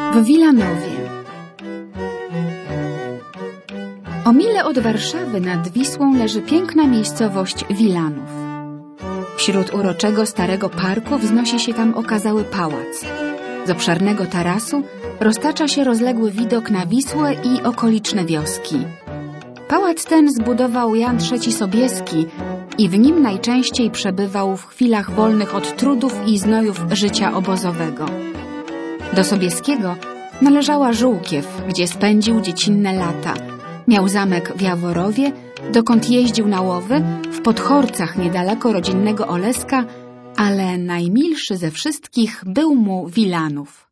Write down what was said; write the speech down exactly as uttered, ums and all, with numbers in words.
W Wilanowie. O mile od Warszawy nad Wisłą leży piękna miejscowość Wilanów. Wśród uroczego starego parku wznosi się tam okazały pałac. Z obszernego tarasu roztacza się rozległy widok na Wisłę i okoliczne wioski. Pałac ten zbudował Jan trzeci Sobieski i w nim najczęściej przebywał w chwilach wolnych od trudów i znojów życia obozowego. Do Sobieskiego należała Żółkiew, gdzie spędził dziecinne lata. Miał zamek w Jaworowie, dokąd jeździł na łowy, w Podchorcach niedaleko rodzinnego Oleska, ale najmilszy ze wszystkich był mu Wilanów.